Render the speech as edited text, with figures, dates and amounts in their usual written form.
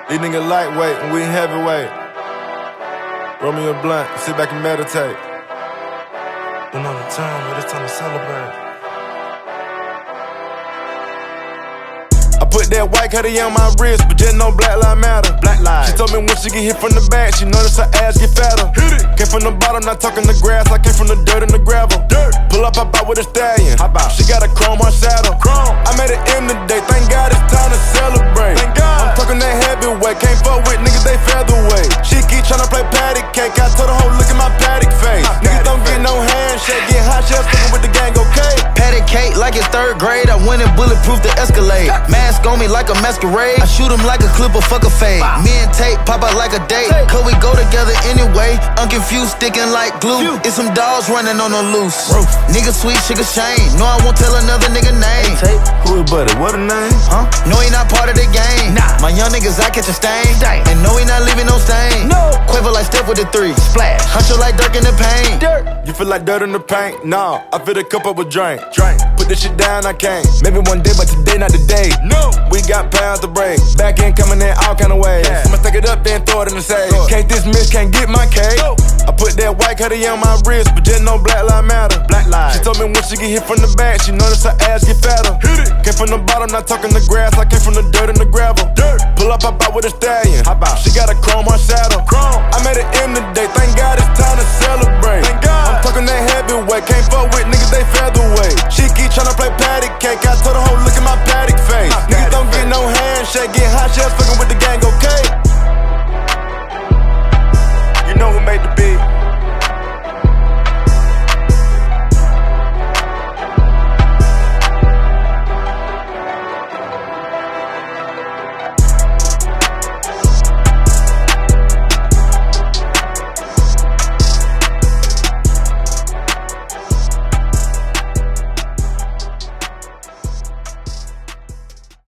These niggas lightweight and we heavyweight. Roll me a blunt, sit back and meditate. Been on the time, but it's time to celebrate. I put that white cutie on my wrist, but just know Black Lives Matter. Black lives. She told me when she get hit from the back, she notice her ass get fatter. Hit it. Came from the bottom, not talking the grass. I came from the dirt and the gravel. Dirt. Pull up, hop out with a stallion. Hop out. She got a chrome on saddle. Chrome. I made it in today. Thank God it's time to celebrate. Thank God. I'm talking that heavyweight. Can't fuck with niggas, they featherweight. She keep tryna play patty cake. I told her, look at my paddock face. Niggas don't get no handshake. Get hot shells fucking with the gang, okay? Patty cake like it's 3rd grade. I went and bulletproof the Escalade. Mask on me like a masquerade. I shoot him like a clip or fuck a fade. Me and Tate pop out like a date. Cause we go together anyway. Unconfused, sticking like glue. It's some dogs running on the loose. Nigga sweet, sugar shame. No, I won't tell another nigga name. Who is buddy? What a name? Huh? No, he not part of the game. Nah. My young niggas, I catch a stain. And no, he not leaving no stain. No. Quiver like Steph with the 3. Splash. Huncho like Dirk in the paint. Dirt. You feel like dirt in the paint? Nah, I fill the cup up with drink. Put this shit down, I can't. Maybe one day, but today not today. No. We got pounds to break. Back end coming in all kind of ways. I'ma stack it up, then throw it in the safe. Can't dismiss, can't get my cake. I put that white cutie on my wrist, but just know Black Lives Matter. Black lives. She told me when she get hit from the back, she notice her ass get fatter. Hit it. Came from the bottom, not talking the grass. I came from the dirt and the gravel. Dirt. Pull up, hop out with a stallion. Hop out. She got a chrome on saddle. Chrome. I made it in today. Thank God it's time to celebrate. Thank God. I'm talking that heavyweight. Can't fuck with niggas, they featherweight. She keep tryna play patty cake. I told her, look at my paddock face. Niggas don't get no handshake. Get hot shells fucking with the gang, okay?